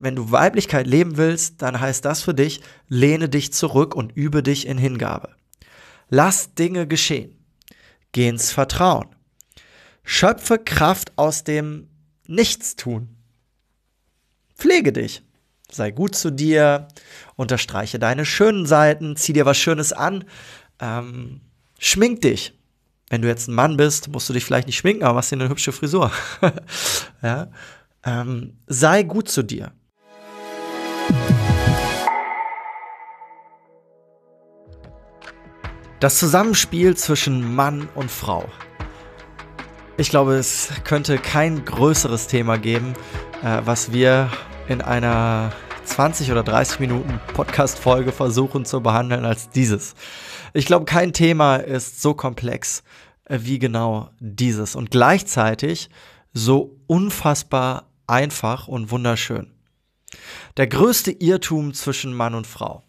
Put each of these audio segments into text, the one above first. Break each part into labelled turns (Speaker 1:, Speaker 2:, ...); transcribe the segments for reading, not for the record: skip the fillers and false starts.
Speaker 1: wenn du Weiblichkeit leben willst, dann heißt das für dich, lehne dich zurück und übe dich in Hingabe. Lass Dinge geschehen. Geh ins Vertrauen. Schöpfe Kraft aus dem Nichtstun. Pflege dich. Sei gut zu dir. Unterstreiche deine schönen Seiten. Zieh dir was Schönes an. Schmink dich. Wenn du jetzt ein Mann bist, musst du dich vielleicht nicht schminken, aber machst dir eine hübsche Frisur. Ja? Sei gut zu dir. Das Zusammenspiel zwischen Mann und Frau. Ich glaube, es könnte kein größeres Thema geben, was wir in einer 20 oder 30 Minuten Podcast-Folge versuchen zu behandeln als dieses. Ich glaube, kein Thema ist so komplex wie genau dieses und gleichzeitig so unfassbar einfach und wunderschön. Der größte Irrtum zwischen Mann und Frau.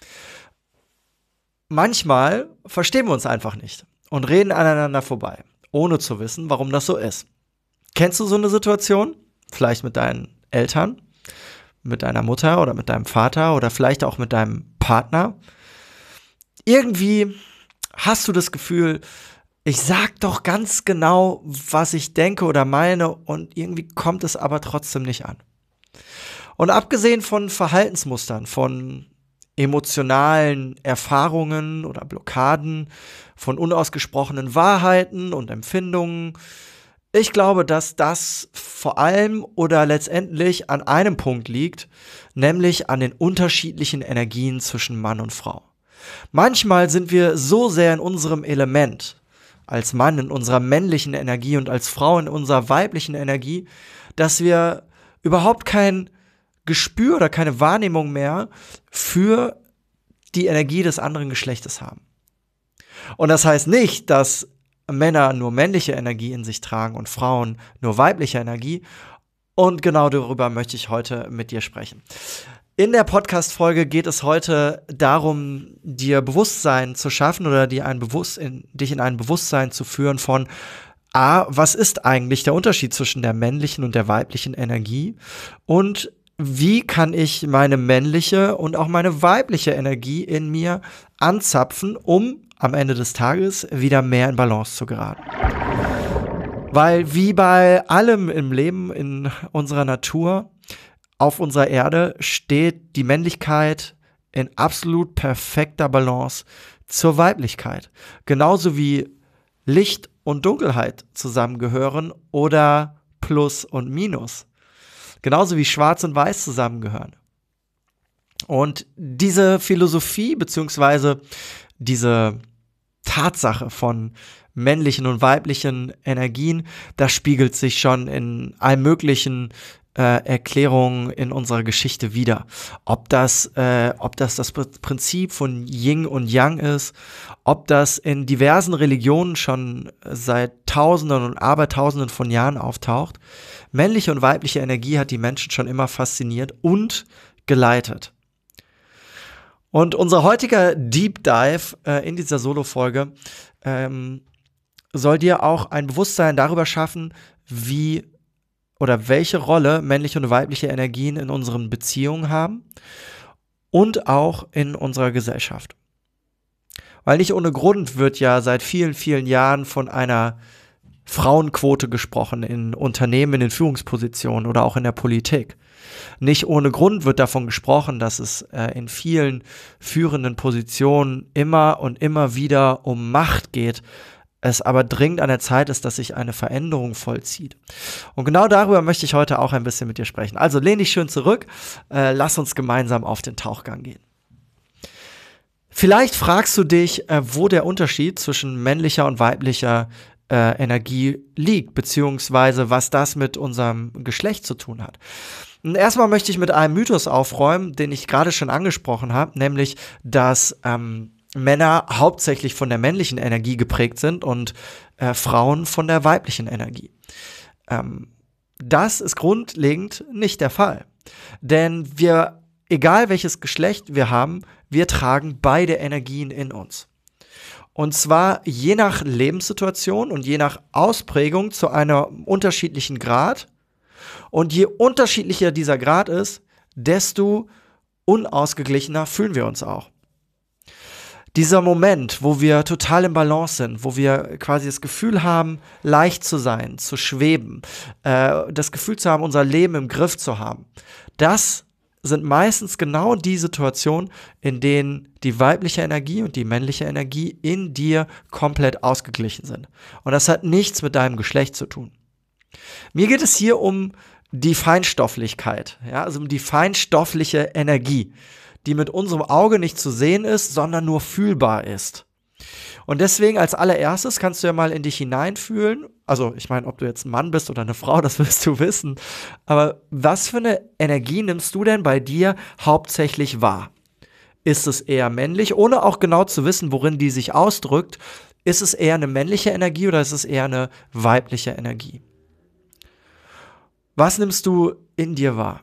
Speaker 1: Manchmal verstehen wir uns einfach nicht und reden aneinander vorbei, ohne zu wissen, warum das so ist. Kennst du so eine Situation? Vielleicht mit deinen Eltern, mit deiner Mutter oder mit deinem Vater oder vielleicht auch mit deinem Partner. Irgendwie hast du das Gefühl, ich sag doch ganz genau, was ich denke oder meine und irgendwie kommt es aber trotzdem nicht an. Und abgesehen von Verhaltensmustern, von emotionalen Erfahrungen oder Blockaden, von unausgesprochenen Wahrheiten und Empfindungen, ich glaube, dass das vor allem oder letztendlich an einem Punkt liegt, nämlich an den unterschiedlichen Energien zwischen Mann und Frau. Manchmal sind wir so sehr in unserem Element, als Mann in unserer männlichen Energie und als Frau in unserer weiblichen Energie, dass wir überhaupt kein Gespür oder keine Wahrnehmung mehr für die Energie des anderen Geschlechtes haben. Und das heißt nicht, dass Männer nur männliche Energie in sich tragen und Frauen nur weibliche Energie. Und genau darüber möchte ich heute mit dir sprechen. In der Podcast-Folge geht es heute darum, dir Bewusstsein zu schaffen oder dich in ein Bewusstsein zu führen von was ist eigentlich der Unterschied zwischen der männlichen und der weiblichen Energie und wie kann ich meine männliche und auch meine weibliche Energie in mir anzapfen, um am Ende des Tages wieder mehr in Balance zu geraten. Weil wie bei allem im Leben, in unserer Natur, auf unserer Erde steht die Männlichkeit in absolut perfekter Balance zur Weiblichkeit. Genauso wie Licht und Dunkelheit zusammengehören oder Plus und Minus. Genauso wie Schwarz und Weiß zusammengehören. Und diese Philosophie beziehungsweise diese Tatsache von männlichen und weiblichen Energien, das spiegelt sich schon in allen möglichen Erklärungen in unserer Geschichte wider. Ob das das Prinzip von Yin und Yang ist, ob das in diversen Religionen schon seit Tausenden und Abertausenden von Jahren auftaucht. Männliche und weibliche Energie hat die Menschen schon immer fasziniert und geleitet. Und unser heutiger Deep Dive in dieser Solo-Folge soll dir auch ein Bewusstsein darüber schaffen, wie oder welche Rolle männliche und weibliche Energien in unseren Beziehungen haben und auch in unserer Gesellschaft. Weil nicht ohne Grund wird ja seit vielen, vielen Jahren von einer Frauenquote gesprochen in Unternehmen, in den Führungspositionen oder auch in der Politik. Nicht ohne Grund wird davon gesprochen, dass es in vielen führenden Positionen immer und immer wieder um Macht geht, es aber dringend an der Zeit ist, dass sich eine Veränderung vollzieht. Und genau darüber möchte ich heute auch ein bisschen mit dir sprechen. Also lehn dich schön zurück, lass uns gemeinsam auf den Tauchgang gehen. Vielleicht fragst du dich, wo der Unterschied zwischen männlicher und weiblicher Energie liegt, beziehungsweise was das mit unserem Geschlecht zu tun hat. Und erstmal möchte ich mit einem Mythos aufräumen, den ich gerade schon angesprochen habe, nämlich, dass Männer hauptsächlich von der männlichen Energie geprägt sind und Frauen von der weiblichen Energie. Das ist grundlegend nicht der Fall. Denn egal welches Geschlecht wir haben, wir tragen beide Energien in uns. Und zwar je nach Lebenssituation und je nach Ausprägung zu einem unterschiedlichen Grad. Und je unterschiedlicher dieser Grad ist, desto unausgeglichener fühlen wir uns auch. Dieser Moment, wo wir total im Balance sind, wo wir quasi das Gefühl haben, leicht zu sein, zu schweben, das Gefühl zu haben, unser Leben im Griff zu haben, das sind meistens genau die Situationen, in denen die weibliche Energie und die männliche Energie in dir komplett ausgeglichen sind. Und das hat nichts mit deinem Geschlecht zu tun. Mir geht es hier um die Feinstofflichkeit, ja, also um die feinstoffliche Energie, die mit unserem Auge nicht zu sehen ist, sondern nur fühlbar ist. Und deswegen als allererstes kannst du ja mal in dich hineinfühlen. Also ich meine, ob du jetzt ein Mann bist oder eine Frau, das wirst du wissen. Aber was für eine Energie nimmst du denn bei dir hauptsächlich wahr? Ist es eher männlich, ohne auch genau zu wissen, worin die sich ausdrückt? Ist es eher eine männliche Energie oder ist es eher eine weibliche Energie? Was nimmst du in dir wahr?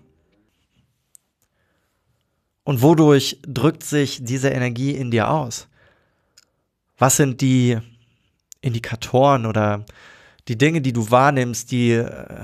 Speaker 1: Und wodurch drückt sich diese Energie in dir aus? Was sind die Indikatoren oder die Dinge, die du wahrnimmst, die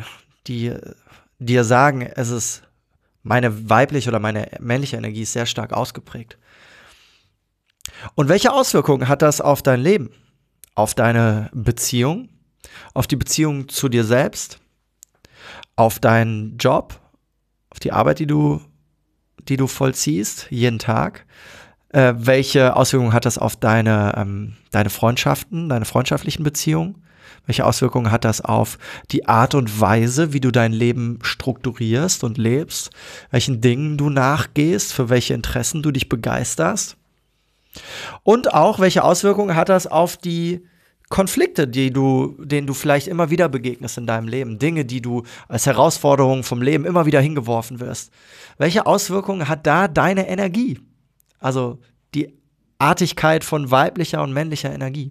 Speaker 1: dir sagen, es ist meine weibliche oder meine männliche Energie ist sehr stark ausgeprägt? Und welche Auswirkungen hat das auf dein Leben? Auf deine Beziehung? Auf die Beziehung zu dir selbst? Auf deinen Job? Auf die Arbeit, die du vollziehst, jeden Tag? Welche Auswirkungen hat das auf deine Freundschaften, deine freundschaftlichen Beziehungen? Welche Auswirkungen hat das auf die Art und Weise, wie du dein Leben strukturierst und lebst? Welchen Dingen du nachgehst, für welche Interessen du dich begeisterst? Und auch, welche Auswirkungen hat das auf die Konflikte, denen du vielleicht immer wieder begegnest in deinem Leben? Dinge, die du als Herausforderungen vom Leben immer wieder hingeworfen wirst. Welche Auswirkungen hat da deine Energie? Also die Artigkeit von weiblicher und männlicher Energie.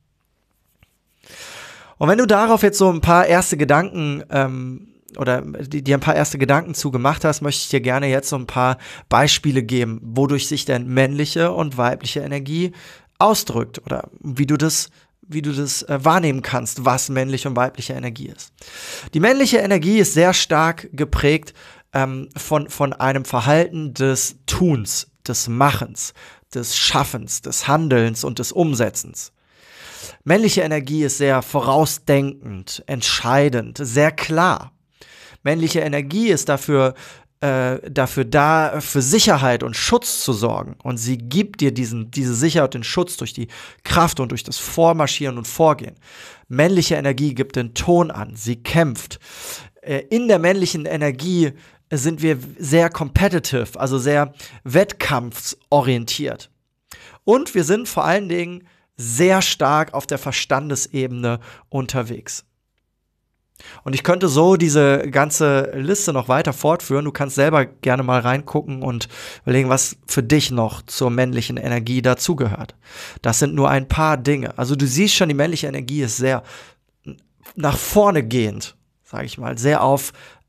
Speaker 1: Und wenn du darauf jetzt so ein paar erste Gedanken oder dir ein paar erste Gedanken zu gemacht hast, möchte ich dir gerne jetzt so ein paar Beispiele geben, wodurch sich denn männliche und weibliche Energie ausdrückt oder wie du das wahrnehmen kannst, was männliche und weibliche Energie ist. Die männliche Energie ist sehr stark geprägt von einem Verhalten des Tuns, des Machens, des Schaffens, des Handelns und des Umsetzens. Männliche Energie ist sehr vorausdenkend, entscheidend, sehr klar. Männliche Energie ist dafür da, für Sicherheit und Schutz zu sorgen. Und sie gibt dir diese Sicherheit und den Schutz durch die Kraft und durch das Vormarschieren und Vorgehen. Männliche Energie gibt den Ton an, sie kämpft. In der männlichen Energie sind wir sehr competitive, also sehr wettkampfsorientiert. Und wir sind vor allen Dingen sehr stark auf der Verstandesebene unterwegs. Und ich könnte so diese ganze Liste noch weiter fortführen. Du kannst selber gerne mal reingucken und überlegen, was für dich noch zur männlichen Energie dazugehört. Das sind nur ein paar Dinge. Also du siehst schon, die männliche Energie ist sehr nach vorne gehend, sage ich mal, sehr auf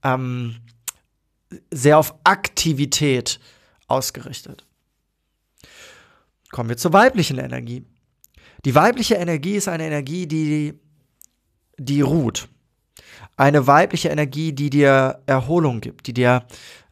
Speaker 1: Aktivität ausgerichtet. Kommen wir zur weiblichen Energie. Die weibliche Energie ist eine Energie, die ruht. Eine weibliche Energie, die dir Erholung gibt, die dir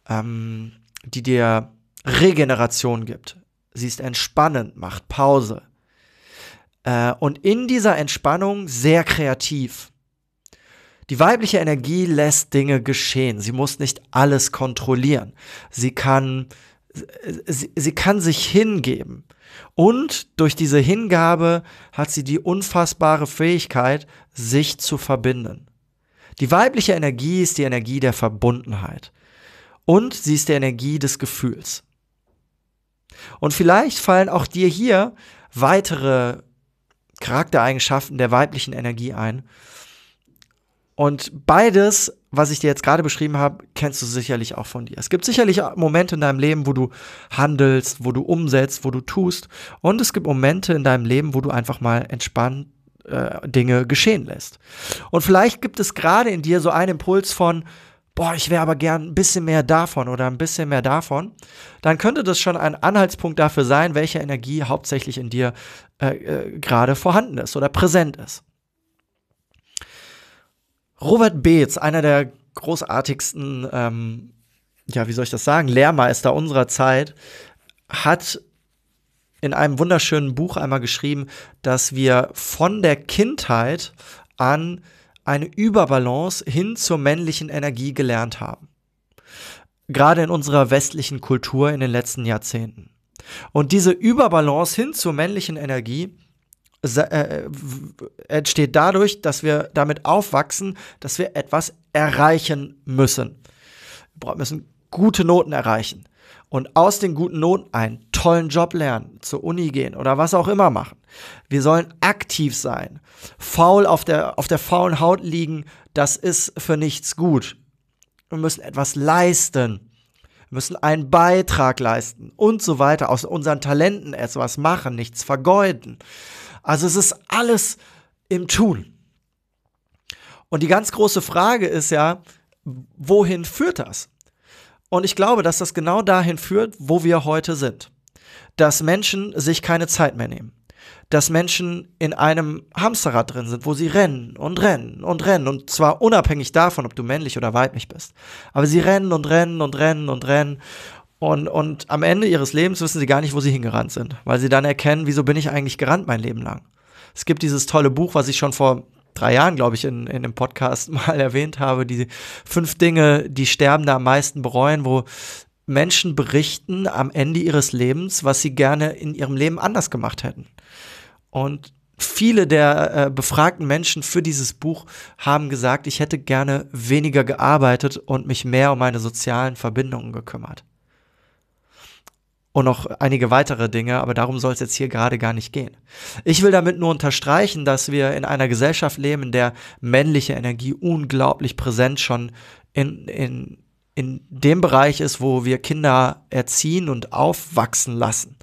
Speaker 1: Regeneration gibt. Sie ist entspannend, macht Pause. Und in dieser Entspannung sehr kreativ. Die weibliche Energie lässt Dinge geschehen. Sie muss nicht alles kontrollieren. Sie kann sich hingeben. Und durch diese Hingabe hat sie die unfassbare Fähigkeit, sich zu verbinden. Die weibliche Energie ist die Energie der Verbundenheit. Und sie ist die Energie des Gefühls. Und vielleicht fallen auch dir hier weitere Charaktereigenschaften der weiblichen Energie ein. Und beides, was ich dir jetzt gerade beschrieben habe, kennst du sicherlich auch von dir. Es gibt sicherlich Momente in deinem Leben, wo du handelst, wo du umsetzt, wo du tust. Und es gibt Momente in deinem Leben, wo du einfach mal entspannt Dinge geschehen lässt. Und vielleicht gibt es gerade in dir so einen Impuls von, boah, ich wäre aber gern ein bisschen mehr davon oder ein bisschen mehr davon. Dann könnte das schon ein Anhaltspunkt dafür sein, welche Energie hauptsächlich in dir gerade vorhanden ist oder präsent ist. Robert Beetz, einer der großartigsten ja, wie soll ich das sagen, Lehrmeister unserer Zeit hat in einem wunderschönen Buch einmal geschrieben, dass wir von der Kindheit an eine Überbalance hin zur männlichen Energie gelernt haben. Gerade in unserer westlichen Kultur in den letzten Jahrzehnten. Und diese Überbalance hin zur männlichen Energie entsteht dadurch, dass wir damit aufwachsen, dass wir etwas erreichen müssen. Wir müssen gute Noten erreichen und aus den guten Noten einen tollen Job lernen, zur Uni gehen oder was auch immer machen. Wir sollen aktiv sein. Faul auf der faulen Haut liegen, das ist für nichts gut. Wir müssen etwas leisten. Wir müssen einen Beitrag leisten und so weiter. Aus unseren Talenten etwas machen, nichts vergeuden. Also es ist alles im Tun. Und die ganz große Frage ist ja, wohin führt das? Und ich glaube, dass das genau dahin führt, wo wir heute sind. Dass Menschen sich keine Zeit mehr nehmen. Dass Menschen in einem Hamsterrad drin sind, wo sie rennen und rennen und rennen. Und zwar unabhängig davon, ob du männlich oder weiblich bist. Aber sie rennen und rennen und rennen und rennen. Und am Ende ihres Lebens wissen sie gar nicht, wo sie hingerannt sind. Weil sie dann erkennen, wieso bin ich eigentlich gerannt mein Leben lang. Es gibt dieses tolle Buch, was ich schon vor 3 Jahren, glaube ich, in dem Podcast mal erwähnt habe, die 5 Dinge, die Sterbende am meisten bereuen, wo Menschen berichten am Ende ihres Lebens, was sie gerne in ihrem Leben anders gemacht hätten. Und viele der befragten Menschen für dieses Buch haben gesagt, ich hätte gerne weniger gearbeitet und mich mehr um meine sozialen Verbindungen gekümmert. Und noch einige weitere Dinge, aber darum soll es jetzt hier gerade gar nicht gehen. Ich will damit nur unterstreichen, dass wir in einer Gesellschaft leben, in der männliche Energie unglaublich präsent schon in dem Bereich ist, wo wir Kinder erziehen und aufwachsen lassen.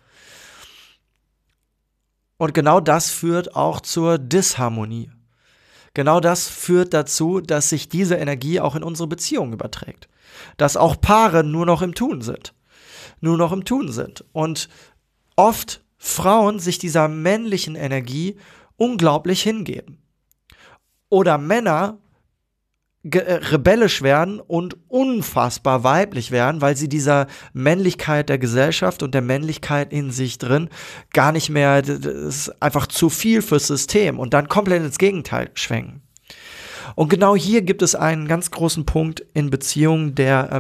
Speaker 1: Und genau das führt auch zur Disharmonie. Genau das führt dazu, dass sich diese Energie auch in unsere Beziehungen überträgt. Dass auch Paare nur noch im Tun sind. Und oft Frauen sich dieser männlichen Energie unglaublich hingeben. Oder Männer rebellisch werden und unfassbar weiblich werden, weil sie dieser Männlichkeit der Gesellschaft und der Männlichkeit in sich drin gar nicht mehr, das ist einfach zu viel fürs System und dann komplett ins Gegenteil schwenken. Und genau hier gibt es einen ganz großen Punkt in Beziehungen,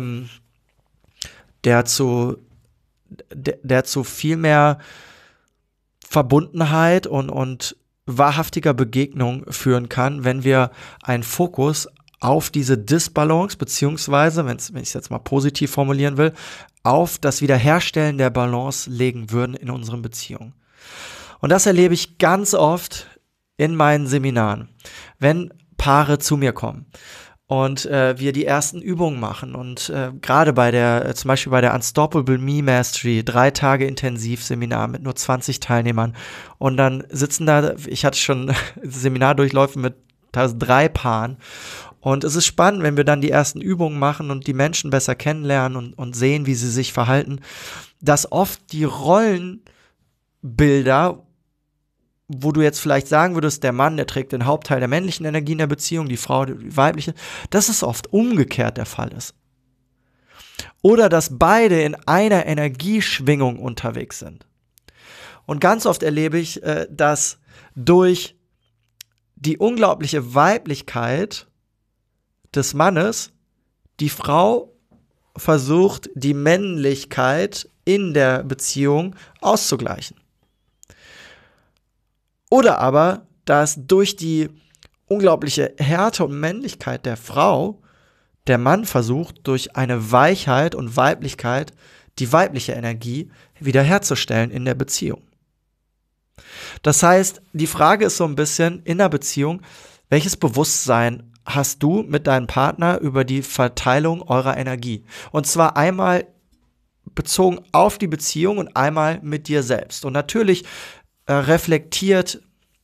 Speaker 1: der zu viel mehr Verbundenheit und wahrhaftiger Begegnung führen kann, wenn wir einen Fokus auf diese Disbalance, beziehungsweise, wenn ich es jetzt mal positiv formulieren will, auf das Wiederherstellen der Balance legen würden in unseren Beziehungen. Und das erlebe ich ganz oft in meinen Seminaren, wenn Paare zu mir kommen und wir die ersten Übungen machen und gerade zum Beispiel bei der Unstoppable Me Mastery 3 Tage Intensivseminar mit nur 20 Teilnehmern und dann sitzen da, ich hatte schon Seminardurchläufe mit 3 Paaren und es ist spannend, wenn wir dann die ersten Übungen machen und die Menschen besser kennenlernen und sehen, wie sie sich verhalten, dass oft die Rollenbilder, wo du jetzt vielleicht sagen würdest, der Mann, der trägt den Hauptteil der männlichen Energie in der Beziehung, die Frau die weibliche, dass es oft umgekehrt der Fall ist. Oder dass beide in einer Energieschwingung unterwegs sind. Und ganz oft erlebe ich, dass durch die unglaubliche Weiblichkeit des Mannes die Frau versucht, die Männlichkeit in der Beziehung auszugleichen. Oder aber, dass durch die unglaubliche Härte und Männlichkeit der Frau der Mann versucht, durch eine Weichheit und Weiblichkeit die weibliche Energie wiederherzustellen in der Beziehung. Das heißt, die Frage ist so ein bisschen in der Beziehung, welches Bewusstsein hast du mit deinem Partner über die Verteilung eurer Energie? Und zwar einmal bezogen auf die Beziehung und einmal mit dir selbst. Und natürlich reflektiert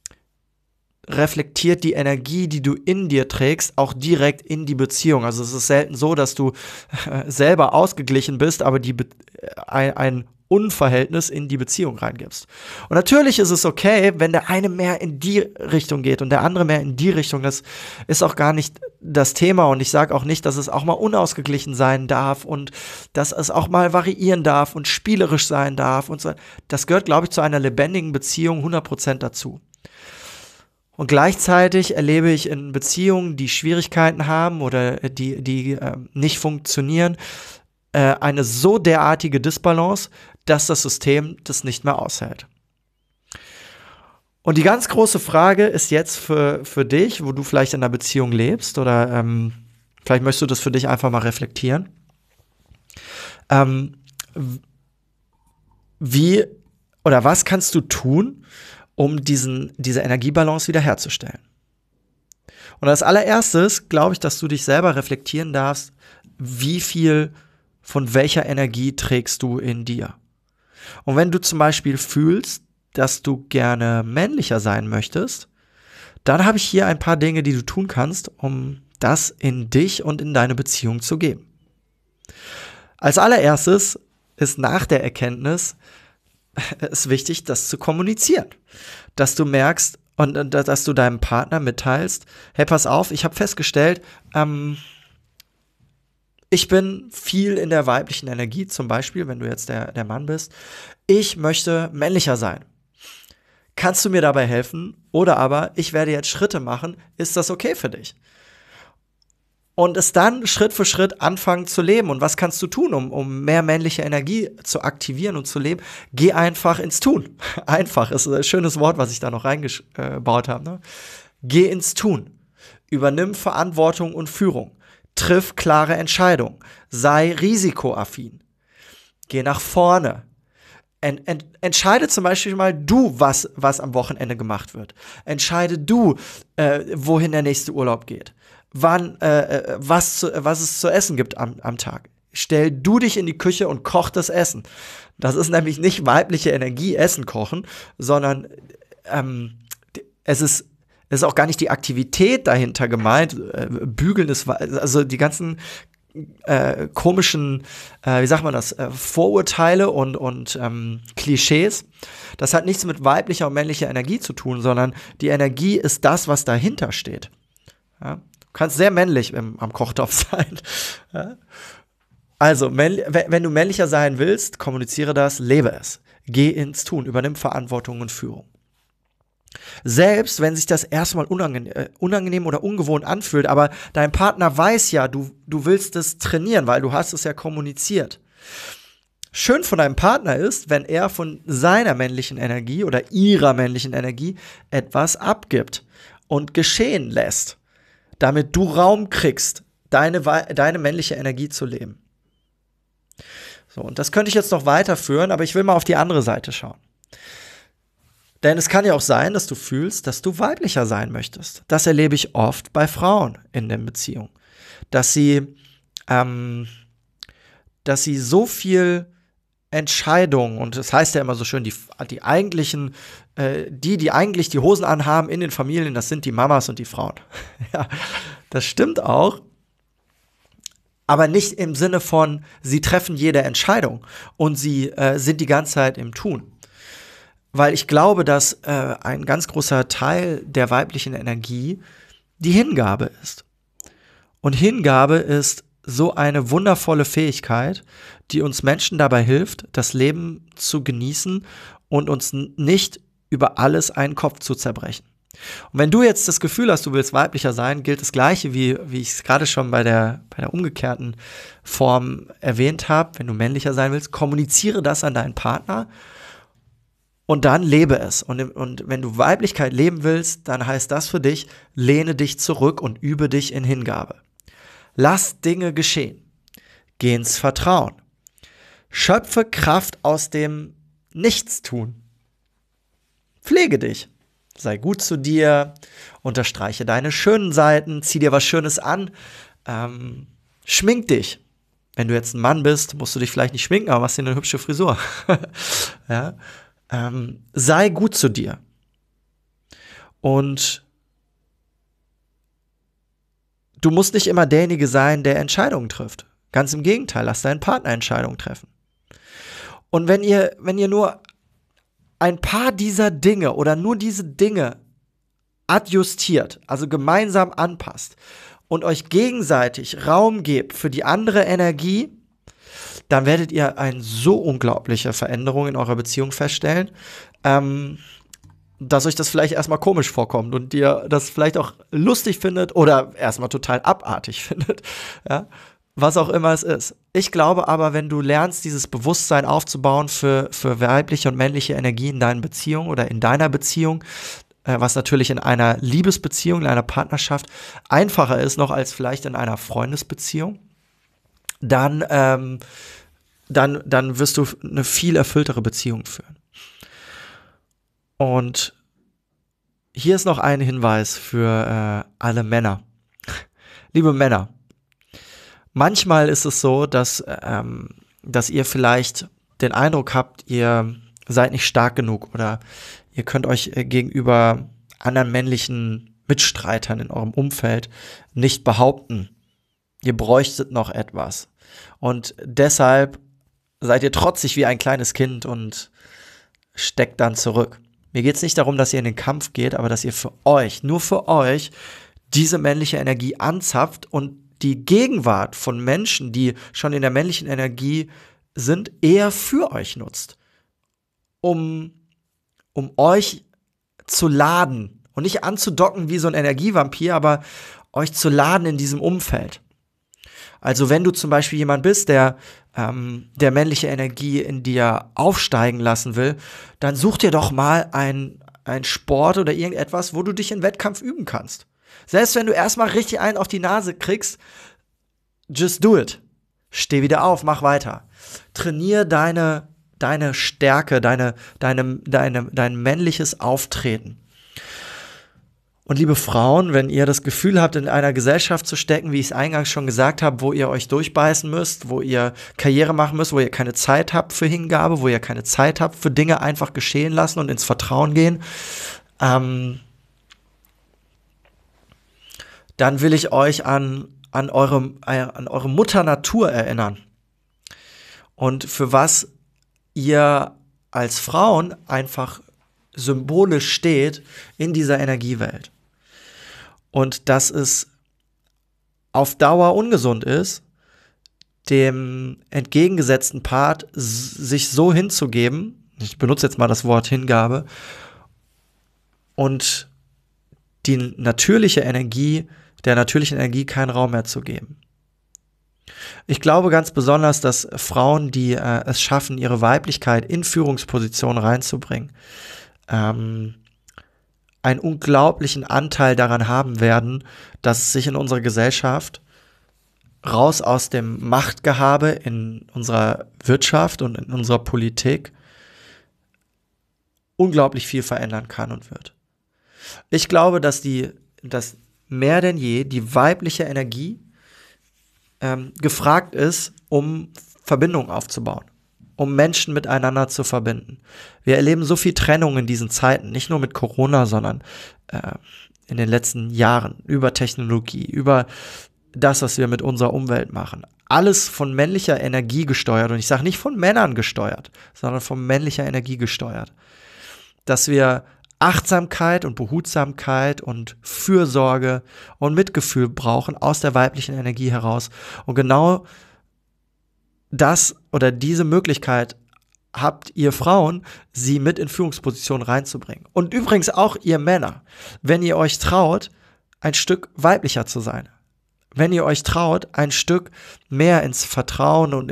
Speaker 1: die Energie, die du in dir trägst, auch direkt in die Beziehung. Also es ist selten so, dass du selber ausgeglichen bist, aber ein Unverhältnis in die Beziehung reingibst. Und natürlich ist es okay, wenn der eine mehr in die Richtung geht und der andere mehr in die Richtung. Das ist auch gar nicht das Thema. Und ich sage auch nicht, dass es auch mal unausgeglichen sein darf und dass es auch mal variieren darf und spielerisch sein darf und so. Das gehört, glaube ich, zu einer lebendigen Beziehung 100% dazu. Und gleichzeitig erlebe ich in Beziehungen, die Schwierigkeiten haben oder die nicht funktionieren, eine so derartige Disbalance, dass das System das nicht mehr aushält. Und die ganz große Frage ist jetzt für dich, wo du vielleicht in einer Beziehung lebst oder vielleicht möchtest du das für dich einfach mal reflektieren. Wie oder was kannst du tun, um diese Energiebalance wiederherzustellen? Und als allererstes glaube ich, dass du dich selber reflektieren darfst, wie viel von welcher Energie trägst du in dir. Und wenn du zum Beispiel fühlst, dass du gerne männlicher sein möchtest, dann habe ich hier ein paar Dinge, die du tun kannst, um das in dich und in deine Beziehung zu geben. Als allererstes ist nach der Erkenntnis es wichtig, das zu kommunizieren. Dass du merkst und dass du deinem Partner mitteilst, hey, pass auf, ich habe festgestellt, ich bin viel in der weiblichen Energie, zum Beispiel, wenn du jetzt der Mann bist. Ich möchte männlicher sein. Kannst du mir dabei helfen? Oder aber, ich werde jetzt Schritte machen. Ist das okay für dich? Und es dann Schritt für Schritt anfangen zu leben. Und was kannst du tun, um mehr männliche Energie zu aktivieren und zu leben? Geh einfach ins Tun. Einfach, ist ein schönes Wort, was ich da noch reingebaut habe. Ne? Geh ins Tun. Übernimm Verantwortung und Führung. Triff klare Entscheidungen. Sei risikoaffin. Geh nach vorne. Entscheide zum Beispiel mal du, was am Wochenende gemacht wird. Entscheide du, wohin der nächste Urlaub geht. Was es zu essen gibt am Tag. Stell du dich in die Küche und koch das Essen. Das ist nämlich nicht weibliche Energie, Essen kochen, sondern es ist auch gar nicht die Aktivität dahinter gemeint. Bügeln ist, also die ganzen komischen, wie sagt man das, Vorurteile und Klischees. Das hat nichts mit weiblicher und männlicher Energie zu tun, sondern die Energie ist das, was dahinter steht. Ja? Du kannst sehr männlich am Kochtopf sein. Ja? Also, wenn du männlicher sein willst, kommuniziere das, lebe es. Geh ins Tun, übernimm Verantwortung und Führung. Selbst wenn sich das erstmal unangenehm oder ungewohnt anfühlt, aber dein Partner weiß ja, du willst es trainieren, weil du hast es ja kommuniziert. Schön von deinem Partner ist, wenn er von seiner männlichen Energie oder ihrer männlichen Energie etwas abgibt und geschehen lässt, damit du Raum kriegst, deine männliche Energie zu leben. So, und das könnte ich jetzt noch weiterführen, aber ich will mal auf die andere Seite schauen. Denn es kann ja auch sein, dass du fühlst, dass du weiblicher sein möchtest. Das erlebe ich oft bei Frauen in den Beziehungen. Dass sie so viel Entscheidungen, und das heißt ja immer so schön, die eigentlichen, die eigentlich die Hosen anhaben in den Familien, das sind die Mamas und die Frauen. Ja, das stimmt auch. Aber nicht im Sinne von, sie treffen jede Entscheidung und sie sind die ganze Zeit im Tun. Weil ich glaube, dass ein ganz großer Teil der weiblichen Energie die Hingabe ist. Und Hingabe ist so eine wundervolle Fähigkeit, die uns Menschen dabei hilft, das Leben zu genießen und uns nicht über alles einen Kopf zu zerbrechen. Und wenn du jetzt das Gefühl hast, du willst weiblicher sein, gilt das Gleiche, wie ich es gerade schon bei der umgekehrten Form erwähnt habe. Wenn du männlicher sein willst, kommuniziere das an deinen Partner. Und dann lebe es. Und wenn du Weiblichkeit leben willst, dann heißt das für dich, lehne dich zurück und übe dich in Hingabe. Lass Dinge geschehen. Geh ins Vertrauen. Schöpfe Kraft aus dem Nichtstun. Pflege dich. Sei gut zu dir. Unterstreiche deine schönen Seiten. Zieh dir was Schönes an. Schmink dich. Wenn du jetzt ein Mann bist, musst du dich vielleicht nicht schminken, aber machst dir eine hübsche Frisur. Ja. Sei gut zu dir. Und du musst nicht immer derjenige sein, der Entscheidungen trifft. Ganz im Gegenteil, lass deinen Partner Entscheidungen treffen. Und wenn ihr nur ein paar dieser Dinge oder nur diese Dinge adjustiert, also gemeinsam anpasst und euch gegenseitig Raum gebt für die andere Energie, dann werdet ihr eine so unglaubliche Veränderung in eurer Beziehung feststellen, dass euch das vielleicht erstmal komisch vorkommt und ihr das vielleicht auch lustig findet oder erstmal total abartig findet, ja, was auch immer es ist. Ich glaube aber, wenn du lernst, dieses Bewusstsein aufzubauen für weibliche und männliche Energie in deinen Beziehungen oder in deiner Beziehung, was natürlich in einer Liebesbeziehung, in einer Partnerschaft einfacher ist noch als vielleicht in einer Freundesbeziehung, dann wirst du eine viel erfülltere Beziehung führen. Und hier ist noch ein Hinweis für alle Männer. Liebe Männer, manchmal ist es so, dass ihr vielleicht den Eindruck habt, ihr seid nicht stark genug oder ihr könnt euch gegenüber anderen männlichen Mitstreitern in eurem Umfeld nicht behaupten. Ihr bräuchtet noch etwas. Und deshalb seid ihr trotzig wie ein kleines Kind und steckt dann zurück. Mir geht es nicht darum, dass ihr in den Kampf geht, aber dass ihr für euch, nur für euch, diese männliche Energie anzapft und die Gegenwart von Menschen, die schon in der männlichen Energie sind, eher für euch nutzt. Um euch zu laden und nicht anzudocken wie so ein Energievampir, aber euch zu laden in diesem Umfeld. Also wenn du zum Beispiel jemand bist, der männliche Energie in dir aufsteigen lassen will, dann such dir doch mal einen Sport oder irgendetwas, wo du dich in Wettkampf üben kannst. Selbst wenn du erstmal richtig einen auf die Nase kriegst, just do it. Steh wieder auf, mach weiter. Trainier deine Stärke, dein männliches Auftreten. Und liebe Frauen, wenn ihr das Gefühl habt, in einer Gesellschaft zu stecken, wie ich es eingangs schon gesagt habe, wo ihr euch durchbeißen müsst, wo ihr Karriere machen müsst, wo ihr keine Zeit habt für Hingabe, wo ihr keine Zeit habt für Dinge einfach geschehen lassen und ins Vertrauen gehen, dann will ich euch an eure Mutter Natur erinnern. Und für was ihr als Frauen einfach symbolisch steht in dieser Energiewelt. Und dass es auf Dauer ungesund ist, dem entgegengesetzten Part sich so hinzugeben, ich benutze jetzt mal das Wort Hingabe, und der natürlichen Energie keinen Raum mehr zu geben. Ich glaube ganz besonders, dass Frauen, die es schaffen, ihre Weiblichkeit in Führungspositionen reinzubringen, einen unglaublichen Anteil daran haben werden, dass es sich in unserer Gesellschaft raus aus dem Machtgehabe in unserer Wirtschaft und in unserer Politik unglaublich viel verändern kann und wird. Ich glaube, dass mehr denn je die weibliche Energie gefragt ist, um Verbindungen aufzubauen, um Menschen miteinander zu verbinden. Wir erleben so viel Trennung in diesen Zeiten, nicht nur mit Corona, sondern in den letzten Jahren, über Technologie, über das, was wir mit unserer Umwelt machen. Alles von männlicher Energie gesteuert. Und ich sage nicht von Männern gesteuert, sondern von männlicher Energie gesteuert. Dass wir Achtsamkeit und Behutsamkeit und Fürsorge und Mitgefühl brauchen aus der weiblichen Energie heraus. Und genau das oder diese Möglichkeit habt ihr Frauen, sie mit in Führungspositionen reinzubringen. Und übrigens auch ihr Männer, wenn ihr euch traut, ein Stück weiblicher zu sein. Wenn ihr euch traut, ein Stück mehr ins Vertrauen und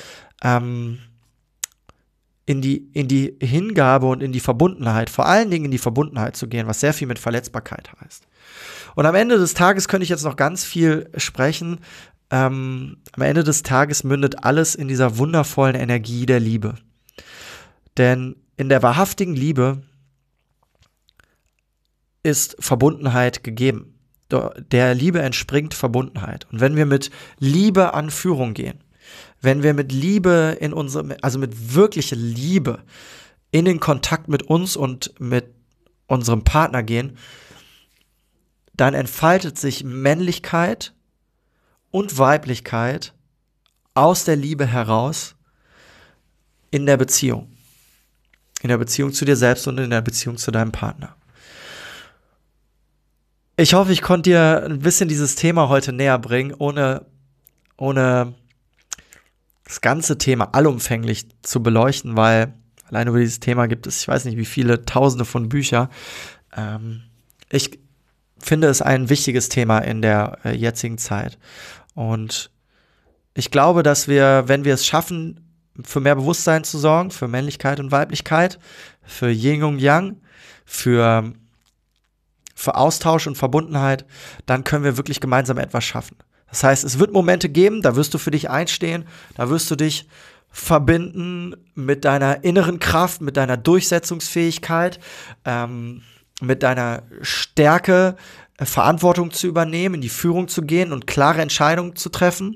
Speaker 1: in die Hingabe und in die Verbundenheit, vor allen Dingen in die Verbundenheit zu gehen, was sehr viel mit Verletzbarkeit heißt. Und am Ende des Tages könnte ich jetzt noch ganz viel sprechen. Am Ende des Tages mündet alles in dieser wundervollen Energie der Liebe. Denn in der wahrhaftigen Liebe ist Verbundenheit gegeben. Der Liebe entspringt Verbundenheit. Und wenn wir mit Liebe an Führung gehen, wenn wir mit Liebe mit wirklicher Liebe in den Kontakt mit uns und mit unserem Partner gehen, dann entfaltet sich Männlichkeit und Weiblichkeit aus der Liebe heraus in der Beziehung. In der Beziehung zu dir selbst und in der Beziehung zu deinem Partner. Ich hoffe, ich konnte dir ein bisschen dieses Thema heute näher bringen, ohne das ganze Thema allumfänglich zu beleuchten, weil allein über dieses Thema gibt es, ich weiß nicht wie viele Tausende von Büchern. Ich finde es ein wichtiges Thema in der jetzigen Zeit. Und ich glaube, dass wir, wenn wir es schaffen, für mehr Bewusstsein zu sorgen, für Männlichkeit und Weiblichkeit, für Yin und Yang, für Austausch und Verbundenheit, dann können wir wirklich gemeinsam etwas schaffen. Das heißt, es wird Momente geben, da wirst du für dich einstehen, da wirst du dich verbinden mit deiner inneren Kraft, mit deiner Durchsetzungsfähigkeit, mit deiner Stärke, Verantwortung zu übernehmen, in die Führung zu gehen und klare Entscheidungen zu treffen.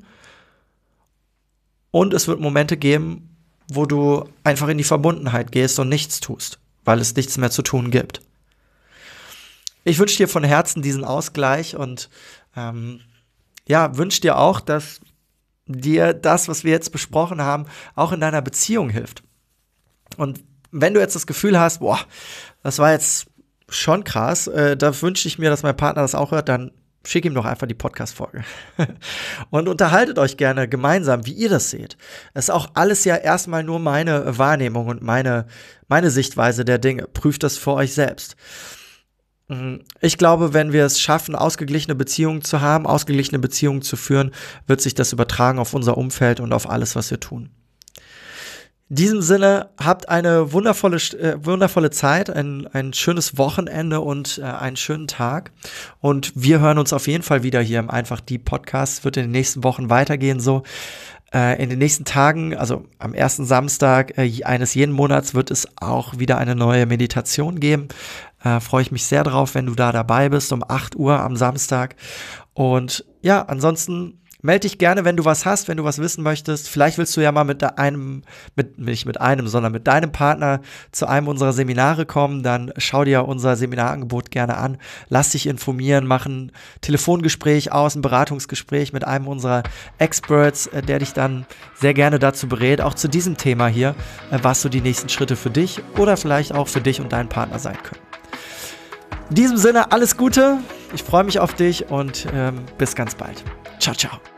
Speaker 1: Und es wird Momente geben, wo du einfach in die Verbundenheit gehst und nichts tust, weil es nichts mehr zu tun gibt. Ich wünsche dir von Herzen diesen Ausgleich und wünsche dir auch, dass dir das, was wir jetzt besprochen haben, auch in deiner Beziehung hilft. Und wenn du jetzt das Gefühl hast, boah, das war jetzt schon krass, da wünsche ich mir, dass mein Partner das auch hört, dann schick ihm doch einfach die Podcast-Folge. Und unterhaltet euch gerne gemeinsam, wie ihr das seht. Es ist auch alles ja erstmal nur meine Wahrnehmung und meine Sichtweise der Dinge. Prüft das für euch selbst. Ich glaube, wenn wir es schaffen, ausgeglichene Beziehungen zu haben, ausgeglichene Beziehungen zu führen, wird sich das übertragen auf unser Umfeld und auf alles, was wir tun. In diesem Sinne, habt eine wundervolle Zeit, ein schönes Wochenende und einen schönen Tag. Und wir hören uns auf jeden Fall wieder hier im Einfach die Podcast. Es wird in den nächsten Wochen weitergehen so. In den nächsten Tagen, also am ersten Samstag eines jeden Monats, wird es auch wieder eine neue Meditation geben. Freue ich mich sehr drauf, wenn du da dabei bist, um 8 Uhr am Samstag. Und ja, ansonsten melde dich gerne, wenn du was hast, wenn du was wissen möchtest. Vielleicht willst du ja mal mit deinem Partner zu einem unserer Seminare kommen. Dann schau dir unser Seminarangebot gerne an. Lass dich informieren, mach ein Telefongespräch aus, ein Beratungsgespräch mit einem unserer Experts, der dich dann sehr gerne dazu berät, auch zu diesem Thema hier, was so die nächsten Schritte für dich oder vielleicht auch für dich und deinen Partner sein können. In diesem Sinne, alles Gute. Ich freue mich auf dich und bis ganz bald. Ciao, ciao.